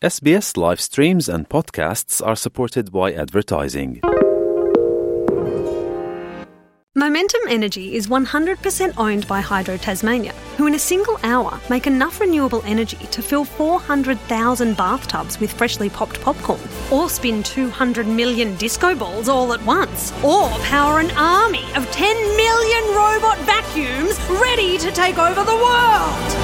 SBS live streams and podcasts are supported by advertising. Momentum Energy is 100% owned by Hydro Tasmania, who in a single hour make enough renewable energy to fill 400,000 bathtubs with freshly popped popcorn, or spin 200 million disco balls all at once, or power an army of 10 million robot vacuums ready to take over the world.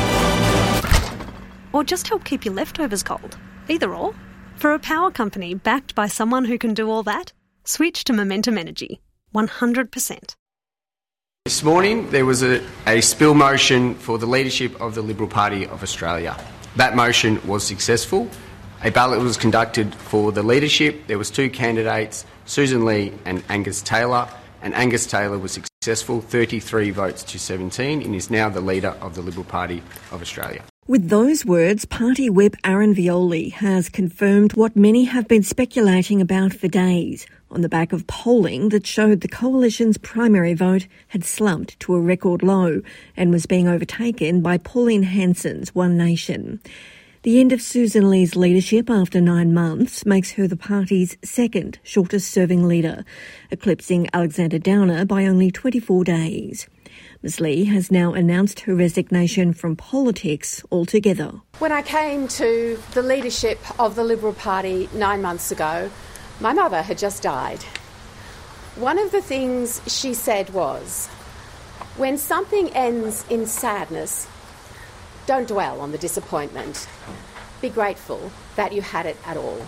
Or just help keep your leftovers cold. Either or. For a power company backed by someone who can do all that, switch to Momentum Energy. 100%. This morning there was a spill motion for the leadership of the Liberal Party of Australia. That motion was successful. A ballot was conducted for the leadership. There was two candidates, Susan Lee and Angus Taylor, and Angus Taylor was successful, 33 votes to 17, and is now the leader of the Liberal Party of Australia. With those words, Party Whip Aaron Violi has confirmed what many have been speculating about for days, on the back of polling that showed the Coalition's primary vote had slumped to a record low and was being overtaken by Pauline Hanson's One Nation. The end of Susan Lee's leadership after 9 months makes her the party's second shortest-serving leader, eclipsing Alexander Downer by only 24 days. Ms Lee has now announced her resignation from politics altogether. When I came to the leadership of the Liberal Party 9 months ago, my mother had just died. One of the things she said was, when something ends in sadness, don't dwell on the disappointment. Be grateful that you had it at all.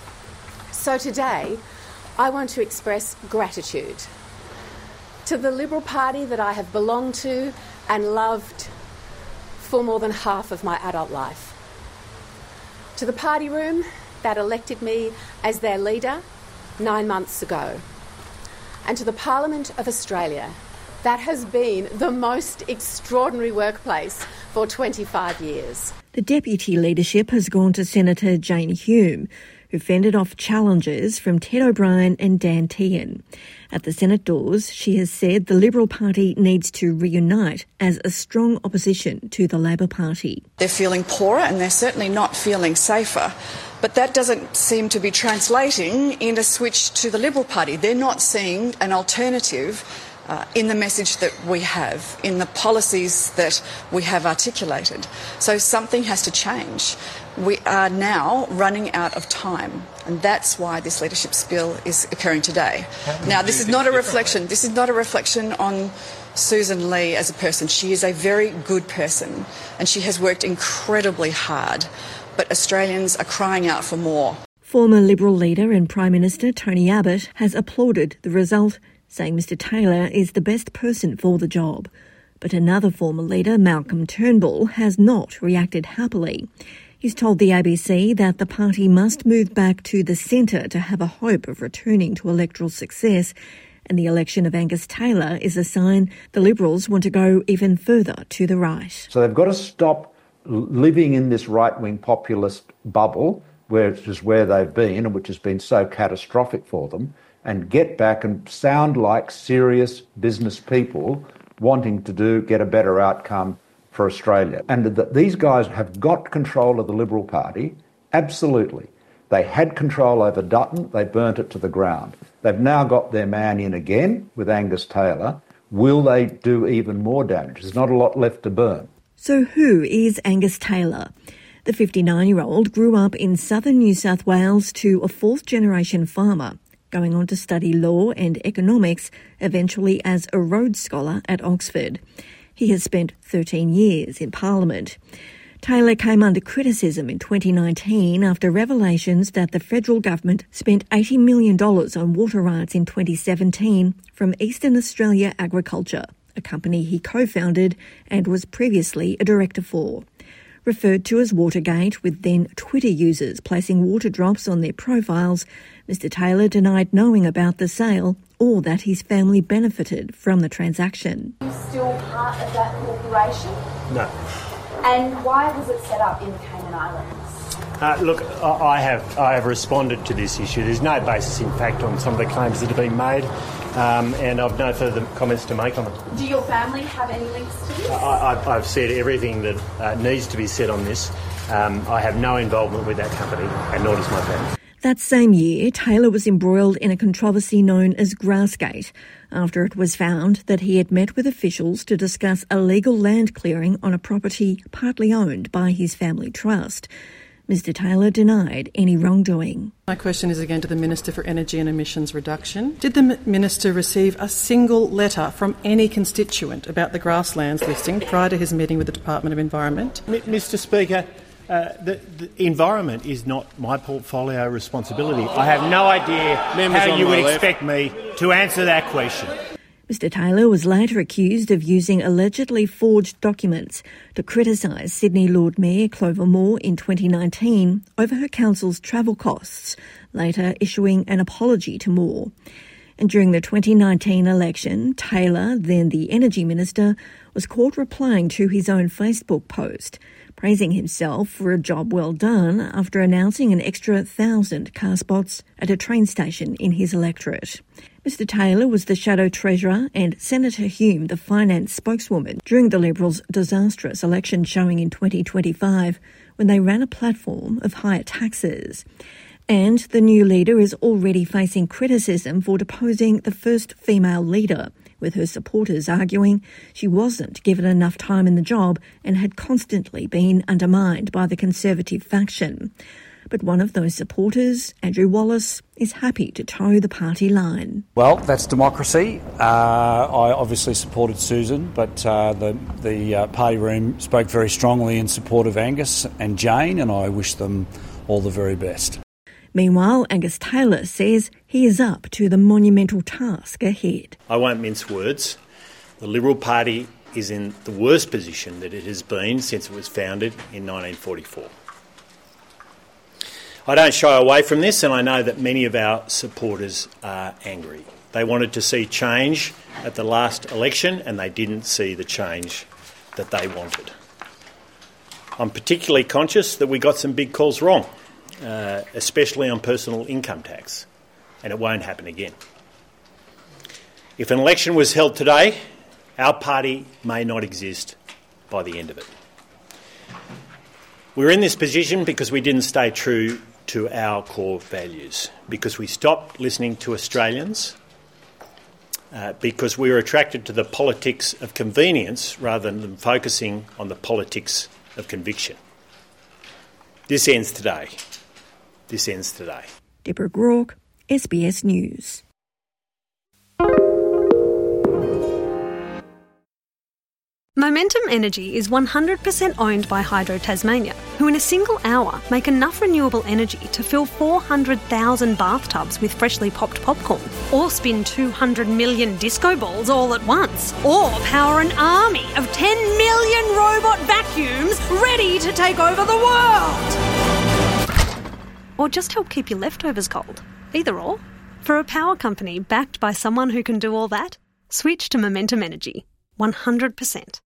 So today, I want to express gratitude to the Liberal Party that I have belonged to and loved for more than half of my adult life. To the party room that elected me as their leader 9 months ago. And to the Parliament of Australia that has been the most extraordinary workplace for 25 years. The deputy leadership has gone to Senator Jane Hume, who fended off challenges from Ted O'Brien and Dan Tehan. At the Senate doors, she has said the Liberal Party needs to reunite as a strong opposition to the Labor Party. They're feeling poorer and they're certainly not feeling safer. But that doesn't seem to be translating in a switch to the Liberal Party. They're not seeing an alternative in the message that we have, in the policies that we have articulated. So something has to change. We are now running out of time, and that's why this leadership spill is occurring today. Now, this is not a reflection. This is not a reflection on Susan Lee as a person. She is a very good person, and she has worked incredibly hard. But Australians are crying out for more. Former Liberal leader and Prime Minister Tony Abbott has applauded the result, saying Mr Taylor is the best person for the job. But another former leader, Malcolm Turnbull, has not reacted happily. He's told the ABC that the party must move back to the centre to have a hope of returning to electoral success, and the election of Angus Taylor is a sign the Liberals want to go even further to the right. So they've got to stop living in this right-wing populist bubble, which is where they've been and which has been so catastrophic for them, and get back and sound like serious business people wanting to get a better outcome for Australia. And that these guys have got control of the Liberal Party, absolutely. They had control over Dutton, they burnt it to the ground. They've now got their man in again with Angus Taylor. Will they do even more damage? There's not a lot left to burn. So who is Angus Taylor? The 59-year-old grew up in southern New South Wales to a fourth-generation farmer, going on to study law and economics, eventually as a Rhodes Scholar at Oxford. He has spent 13 years in Parliament. Taylor came under criticism in 2019 after revelations that the federal government spent $80 million on water rights in 2017 from Eastern Australia Agriculture, a company he co-founded and was previously a director for. Referred to as Watergate, with then Twitter users placing water drops on their profiles, Mr Taylor denied knowing about the sale or that his family benefited from the transaction. Are you still part of that corporation? No. And why was it set up in the Cayman Islands? Look, I have responded to this issue. There's no basis in fact on some of the claims that have been made, and I've no further comments to make on it. Do your family have any links to this? I've said everything that needs to be said on this. I have no involvement with that company, and nor does my family. That same year, Taylor was embroiled in a controversy known as Grassgate after it was found that he had met with officials to discuss illegal land clearing on a property partly owned by his family trust. Mr Taylor denied any wrongdoing. My question is again to the Minister for Energy and Emissions Reduction. Did the Minister receive a single letter from any constituent about the grasslands listing prior to his meeting with the Department of Environment? Mr Speaker, the environment is not my portfolio responsibility. I have no idea how you would expect me to answer that question. Mr Taylor was later accused of using allegedly forged documents to criticise Sydney Lord Mayor Clover Moore in 2019 over her council's travel costs, later issuing an apology to Moore. And during the 2019 election, Taylor, then the Energy Minister, was caught replying to his own Facebook post, praising himself for a job well done after announcing an extra 1,000 car spots at a train station in his electorate. Mr Taylor was the Shadow Treasurer and Senator Hume the finance spokeswoman during the Liberals' disastrous election showing in 2025 when they ran a platform of higher taxes. And the new leader is already facing criticism for deposing the first female leader, with her supporters arguing she wasn't given enough time in the job and had constantly been undermined by the Conservative faction. But one of those supporters, Andrew Wallace, is happy to toe the party line. Well, that's democracy. I obviously supported Susan, but the party room spoke very strongly in support of Angus and Jane, and I wish them all the very best. Meanwhile, Angus Taylor says he is up to the monumental task ahead. I won't mince words. The Liberal Party is in the worst position that it has been since it was founded in 1944. I don't shy away from this, and I know that many of our supporters are angry. They wanted to see change at the last election, and they didn't see the change that they wanted. I'm particularly conscious that we got some big calls wrong, especially on personal income tax, and it won't happen again. If an election was held today, our party may not exist by the end of it. We're in this position because we didn't stay true to our core values, because we stopped listening to Australians, because we were attracted to the politics of convenience rather than focusing on the politics of conviction. This ends today. This ends today. Deborah Groark, SBS News. Momentum Energy is 100% owned by Hydro Tasmania, who in a single hour make enough renewable energy to fill 400,000 bathtubs with freshly popped popcorn, or spin 200 million disco balls all at once, or power an army of 10 million robot vacuums ready to take over the world. Or just help keep your leftovers cold. Either or. For a power company backed by someone who can do all that, switch to Momentum Energy. 100%.